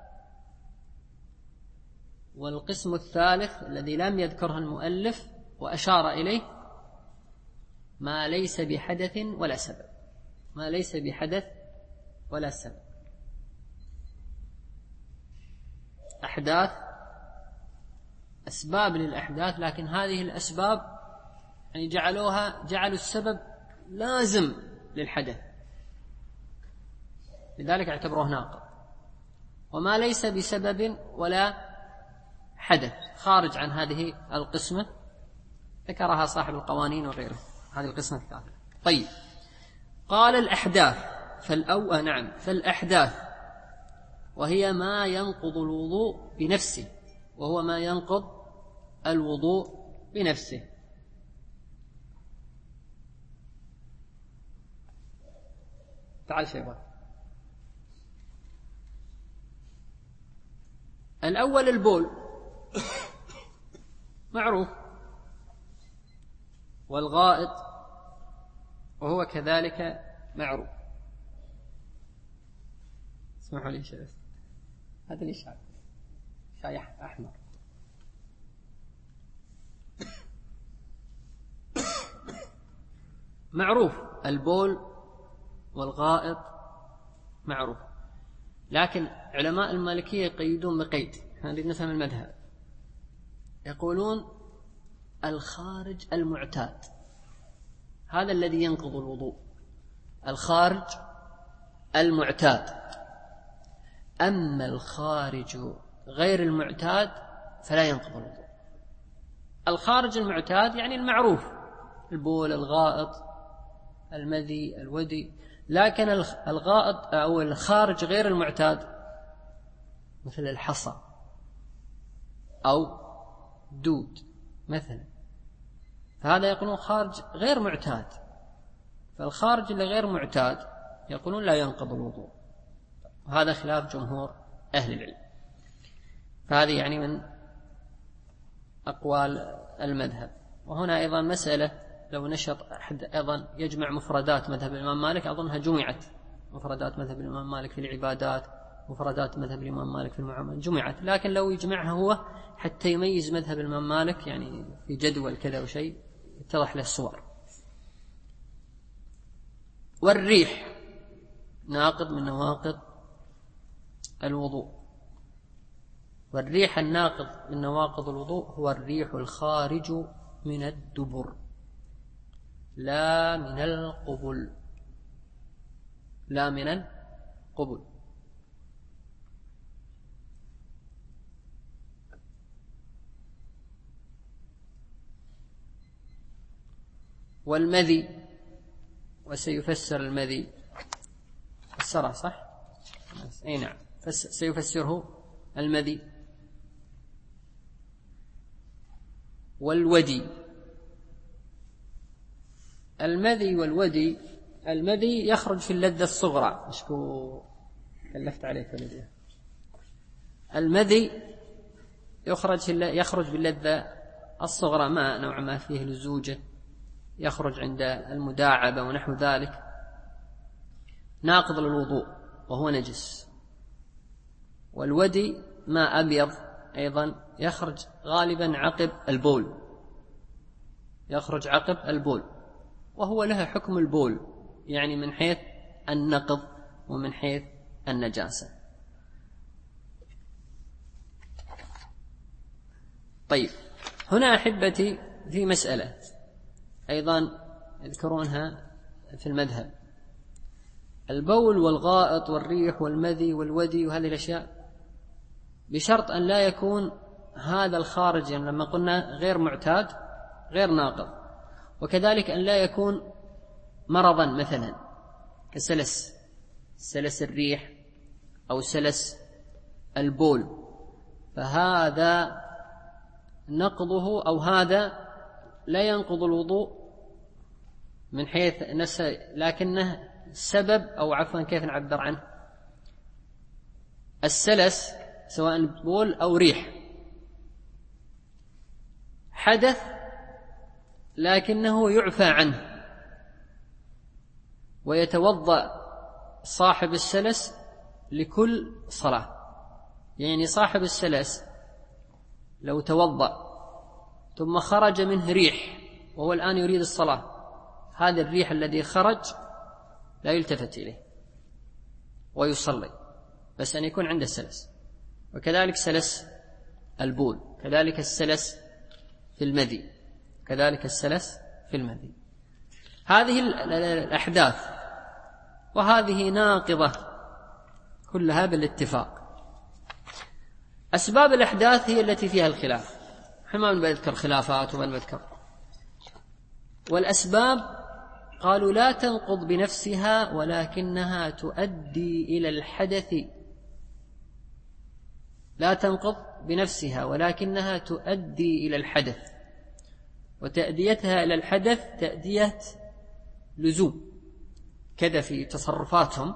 والقسم الثالث الذي لم يذكره المؤلف وأشار إليه ما ليس بحدث ولا سبب. ما ليس بحدث ولا سبب. أحداث، أسباب للأحداث، لكن هذه الأسباب يعني جعلوا السبب لازم للحدث، لذلك اعتبروه ناقض. وما ليس بسبب ولا حدث خارج عن هذه القسمة، ذكرها صاحب القوانين وغيره، هذه القسمة الثالثة. طيب، قال الأحداث فالأحداث وهي ما ينقض الوضوء بنفسه، وهو ما ينقض الوضوء بنفسه. تعال شيبان. الأول البول معروف، والغائط وهو كذلك معروف. اسمحوا لي شيء، هذا لي شاي أحمر. معروف البول والغائط معروف، لكن علماء المالكية يقيدون بقيد، نريد نفهم المذهب. يقولون الخارج المعتاد هذا الذي ينقض الوضوء، الخارج المعتاد. أما الخارج غير المعتاد فلا ينقض الوضوء. الخارج المعتاد يعني المعروف، البول، الغائط، المذي، الودي. لكن الغائط أو الخارج غير المعتاد مثل الحصى أو دود مثلا، فهذا يقولون خارج غير معتاد. فالخارج اللي غير معتاد يقولون لا ينقض الوضوء، وهذا خلاف جمهور أهل العلم. فهذه يعني من أقوال المذهب. وهنا أيضا مسألة، لو نشط أحد أيضا يجمع مفردات مذهب الإمام مالك، أظنها جمعت مفردات مذهب الإمام مالك في العبادات، مفردات مذهب الإمام مالك في المعاملات جمعت، لكن لو يجمعها هو حتى يميز مذهب الإمام مالك يعني في جدول كذا وشيء يتضح له الصور. والريح ناقض من نواقض الوضوء. والريح الناقض من نواقض الوضوء هو الريح الخارج من الدبر لا من القبل، لا من القبل. والمذي، وسيفسر المذي، فسره صح؟ أي نعم، سيفسره المذي. والودي، المذي والودي. المذي يخرج في اللذة الصغرى، مشكو كلفت عليك ولدي. المذي يخرج باللذة الصغرى، ما نوع ما فيه لزوجة، يخرج عند المداعبة ونحو ذلك، ناقض للوضوء وهو نجس. والودي ماء أبيض أيضا يخرج غالبا عقب البول، يخرج عقب البول، وهو لها حكم البول، يعني من حيث النقض ومن حيث النجاسة. طيب، هنا أحبتي في مسألة أيضا يذكرونها في المذهب: البول والغائط والريح والمذي والودي وهذه الأشياء بشرط أن لا يكون هذا الخارج، يعني لما قلنا غير معتاد غير ناقض، وكذلك أن لا يكون مرضا مثلا كسلس الريح أو سلس البول، فهذا نقضه أو هذا لا ينقض الوضوء من حيث لكنه سبب، أو عفوا كيف نعبر عنه، السلس سواء بول أو ريح حدث لكنه يعفى عنه، ويتوضأ صاحب السلس لكل صلاة. يعني صاحب السلس لو توضأ ثم خرج منه ريح وهو الآن يريد الصلاة، هذا الريح الذي خرج لا يلتفت إليه ويصلي، بس أن يكون عنده سلس. وكذلك سلس البول، كذلك السلس في المذي، كذلك السلس في المذي. هذه الأحداث وهذه ناقضة كلها بالاتفاق. أسباب الأحداث هي التي فيها الخلاف، ما نذكر خلافات وما نذكر. والأسباب قالوا لا تنقض بنفسها ولكنها تؤدي إلى الحدث، لا تنقض بنفسها ولكنها تؤدي إلى الحدث، وتأديتها إلى الحدث تأدية لزوم كذا في تصرفاتهم،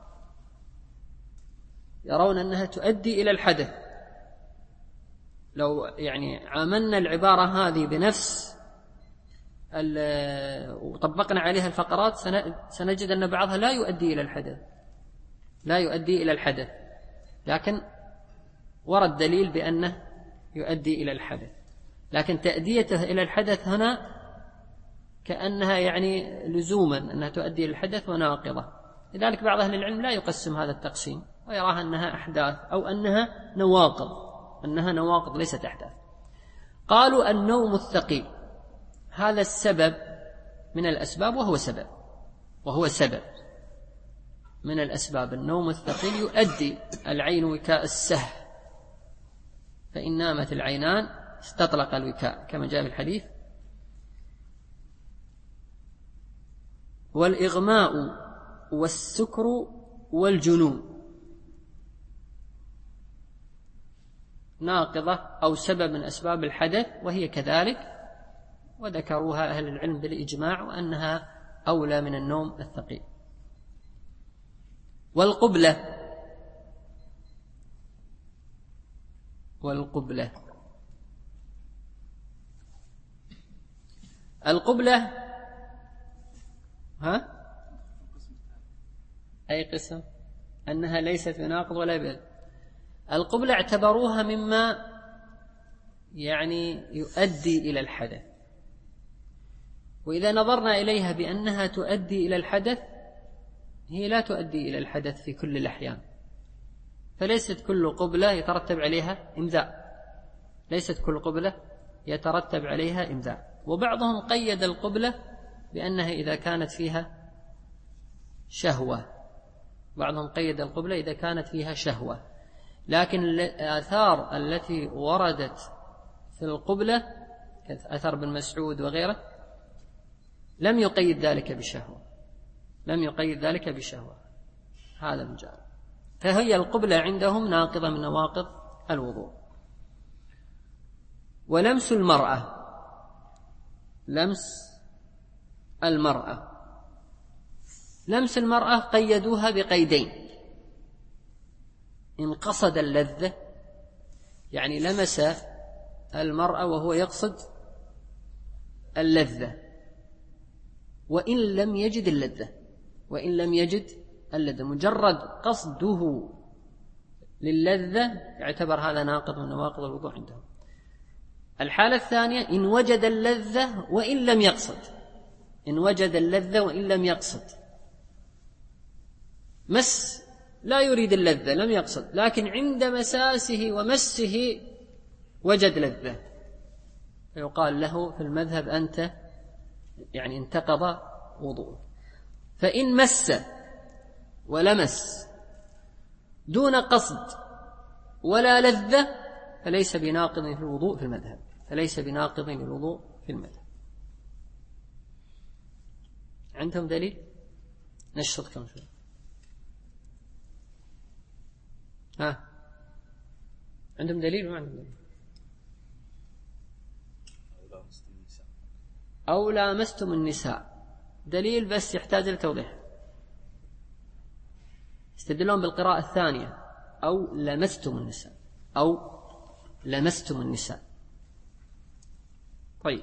يرون أنها تؤدي إلى الحدث. لو يعني عاملنا العبارة هذه بنفس وطبقنا عليها الفقرات سنجد أن بعضها لا يؤدي إلى الحدث، لا يؤدي إلى الحدث، لكن ورد دليل بأنه يؤدي إلى الحدث، لكن تأديته إلى الحدث هنا كأنها يعني لزوما أنها تؤدي إلى الحدث وناقضة. لذلك بعض أهل العلم لا يقسم هذا التقسيم ويراها أنها أحداث أو أنها نواقض، أنها نواقض ليست أحداث. قالوا النوم الثقيل هذا السبب من الأسباب، وهو سبب من الأسباب. النوم الثقيل يؤدي العين وكاء السهل، فإن نامت العينان استطلق الوكاء كما جاء في الحديث. والإغماء والسكر والجنون ناقضة أو سبب من أسباب الحدث، وهي كذلك، وذكروها أهل العلم بالإجماع وأنها أولى من النوم الثقيل. القبلة أي قسم؟ أنها ليست بناقض ولا بد. القبلة اعتبروها مما يعني يؤدي إلى الحدث، وإذا نظرنا إليها بأنها تؤدي إلى الحدث، هي لا تؤدي إلى الحدث في كل الأحيان، فليست كل قبلة يترتب عليها إمذاء، ليست كل قبلة يترتب عليها إمذاء. وبعضهم قيد القبلة بأنها إذا كانت فيها شهوة، بعضهم قيد القبلة إذا كانت فيها شهوة، لكن الآثار التي وردت في القبلة كأثر بن مسعود وغيره لم يقيد ذلك بشهوة، هذا مجال. فهي القبلة عندهم ناقضة من نواقض الوضوء. ولمس المرأة قيدوها بقيدين: إن قصد اللذة، يعني لمس المرأة وهو يقصد اللذة، وإن لم يجد اللذة، مجرد قصده للذة يعتبر هذا ناقض من نواقض الوضوء عندهم. الحالة الثانية إن وجد اللذة وإن لم يقصد، مس لا يريد اللذة، لم يقصد، لكن عند مساسه ومسه وجد لذة، فيقال له في المذهب أنت يعني انتقض وضوء. فإن مس ولمس دون قصد ولا لذة فليس بناقض للوضوء في المذهب. عندهم دليل؟ نشطكم شوي. عندهم دليل وما عندهم دليل؟ أو لامستم النساء دليل بس يحتاج لتوضيح. يستدلون بالقراءة الثانية أو لمستم النساء. طيب.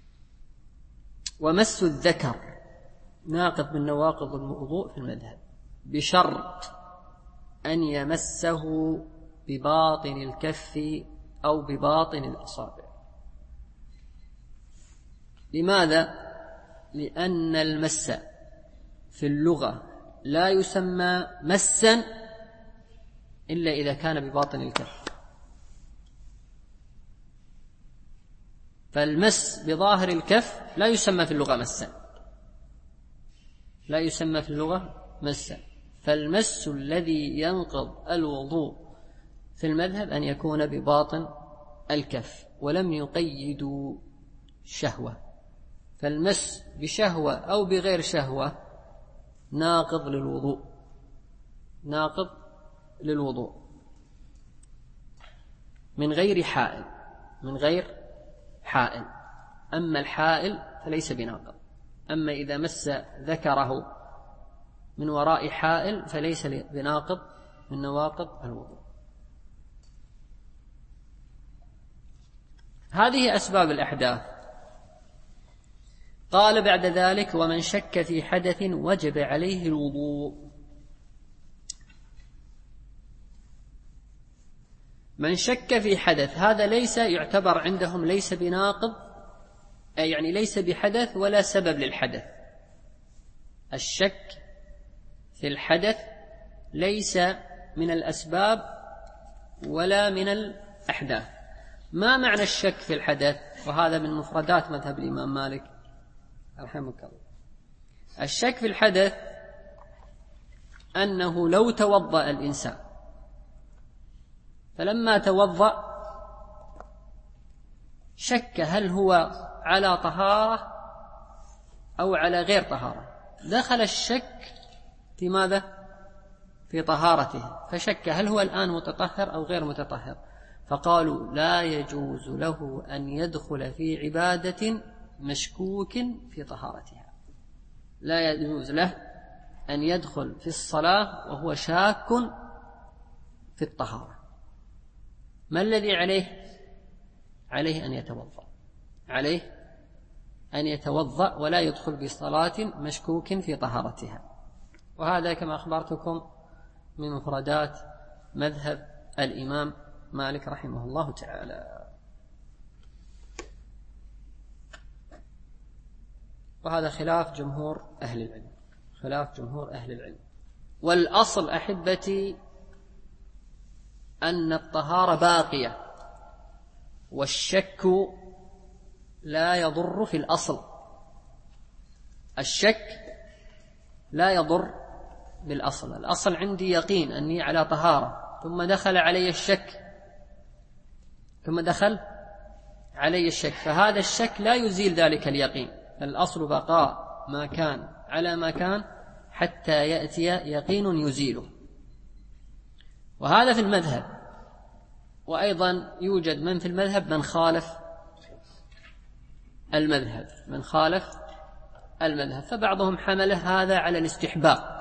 ومس الذكر ناقض من نواقض الوضوء في المذهب. بشرط أن يمسه بباطن الكف أو بباطن الأصابع. لماذا؟ لأن المس في اللغة لا يسمى مسا إلا إذا كان بباطن الكف، فالمس بظاهر الكف لا يسمى في اللغة مسا، لا يسمى في اللغة مسا. فالمس الذي ينقض الوضوء في المذهب أن يكون بباطن الكف، ولم يقيدوا شهوة، فالمس بشهوة أو بغير شهوة ناقض للوضوء، ناقض للوضوء من غير حائل، من غير حائل. أما الحائل فليس بناقض، أما إذا مس ذكره من وراء حائل فليس بناقض من نواقض الوضوء. هذه أسباب الأحداث. قال بعد ذلك: ومن شك في حدث وجب عليه الوضوء. من شك في حدث هذا ليس يعتبر عندهم ليس بناقض، أي يعني ليس بحدث ولا سبب للحدث. الشك في الحدث ليس من الأسباب ولا من الأحداث. ما معنى الشك في الحدث؟ وهذا من مفردات مذهب الإمام مالك رحمه الله. الشك في الحدث أنه لو توضأ الإنسان فلما توضأ شك هل هو على طهارة أو على غير طهارة، دخل الشك في ماذا؟ في طهارته، فشك هل هو الآن متطهر أو غير متطهر، فقالوا لا يجوز له أن يدخل في عبادة مشكوك في طهارتها، لا يجوز له أن يدخل في الصلاة وهو شاك في الطهارة. ما الذي عليه؟ عليه أن يتوضأ، عليه أن يتوضأ ولا يدخل بصلاة مشكوك في طهارتها. وهذا كما أخبرتكم من مفردات مذهب الإمام مالك رحمه الله تعالى. وهذا خلاف جمهور أهل العلم، خلاف جمهور أهل العلم. والأصل أحبتي أن الطهارة باقية، والشك لا يضر في الأصل، الشك لا يضر بالأصل. الأصل عندي يقين أني على طهارة، ثم دخل علي الشك، ثم دخل علي الشك، فهذا الشك لا يزيل ذلك اليقين. الأصل بقاء ما كان على ما كان حتى يأتي يقين يزيله. وهذا في المذهب. وأيضا يوجد من في المذهب من خالف المذهب، من خالف المذهب، فبعضهم حمله هذا على الاستحباب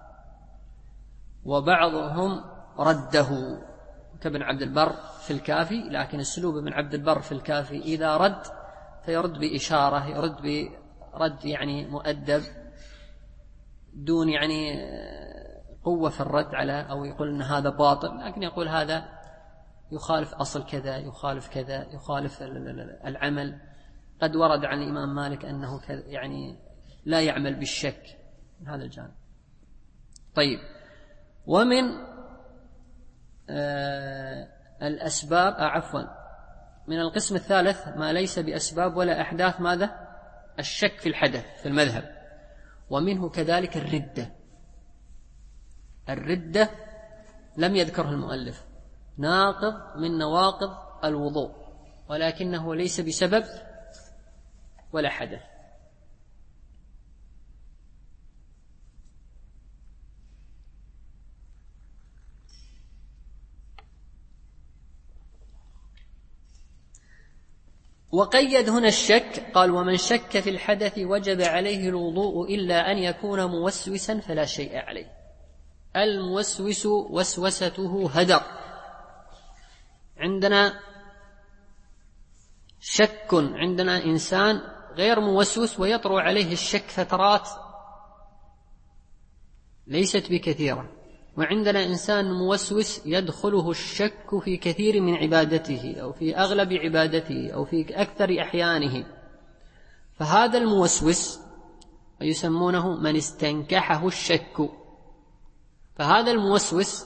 وبعضهم رده كابن عبد البر في الكافي. لكن السلوب ابن عبد البر في الكافي إذا رد فيرد بإشارة، يرد برد يعني مؤدب، دون يعني قوة في الرد على أو يقول أن هذا باطل، لكن يقول هذا يخالف أصل كذا، يخالف كذا، يخالف العمل. قد ورد عن الإمام مالك أنه يعني لا يعمل بالشك من هذا الجانب. طيب، ومن الأسباب من القسم الثالث ما ليس بأسباب ولا أحداث، ماذا؟ الشك في الحدث في المذهب. ومنه كذلك الردة. الردة لم يذكره المؤلف، ناقض من نواقض الوضوء، ولكنه ليس بسبب ولا حدث. وقيد هنا الشك، قال: ومن شك في الحدث وجب عليه الوضوء إلا أن يكون موسوسا فلا شيء عليه. الموسوس وسوسته هدر. عندنا شك، عندنا إنسان غير موسوس ويطرأ عليه الشك فترات ليست بكثيرة. وعندنا إنسان موسوس يدخله الشك في كثير من عبادته أو في أغلب عبادته أو في أكثر أحيانه، فهذا الموسوس يسمونه من استنكحه الشك. فهذا الموسوس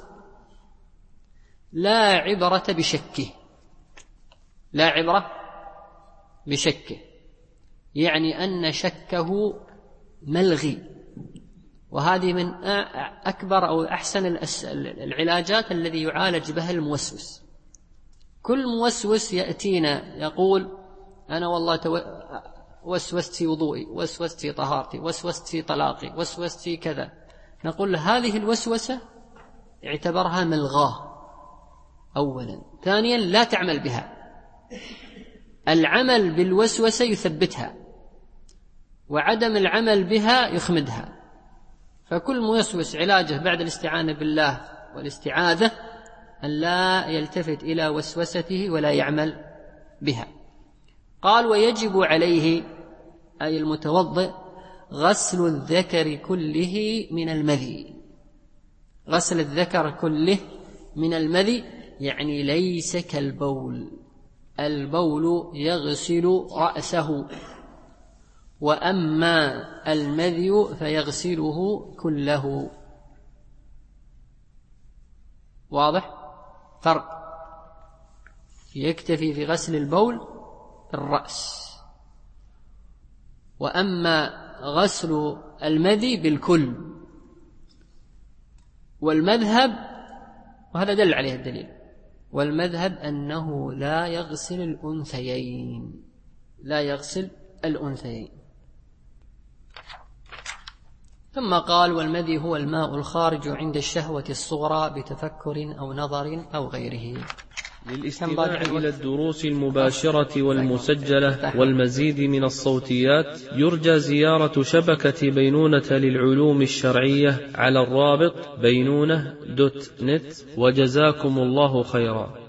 لا عبرة بشكه، لا عبرة بشكه، يعني أن شكه ملغي. وهذه من أكبر أو أحسن العلاجات الذي يعالج بها الموسوس. كل موسوس يأتينا يقول أنا والله وسوست في وضوئي، وسوست في طهارتي، وسوست في طلاقي، وسوست في كذا، نقول هذه الوسوسة اعتبرها ملغاه أولا. ثانيا لا تعمل بها، العمل بالوسوسة يثبتها، وعدم العمل بها يخمدها. فكل موسوس علاجه بعد الاستعانة بالله والاستعاذة أن لا يلتفت إلى وسوسته ولا يعمل بها. قال ويجب عليه أي المتوضئ غسل الذكر كله من المذي. غسل الذكر كله من المذي يعني ليس كالبول، البول يغسل رأسه، وأما المذي فيغسله كله. واضح؟ فرق، يكتفي في غسل البول الرأس، وأما غسل المذي بالكل. والمذهب، وهذا دل عليه الدليل، والمذهب أنه لا يغسل الأنثيين، لا يغسل الأنثيين. ثم قال والمذي هو الماء الخارج عند الشهوة الصغرى بتفكر أو نظر أو غيره. للاستماع إلى الدروس المباشرة والمسجلة والمزيد من الصوتيات يرجى زيارة شبكة بينونة للعلوم الشرعية على الرابط بينونة.net. وجزاكم الله خيرا.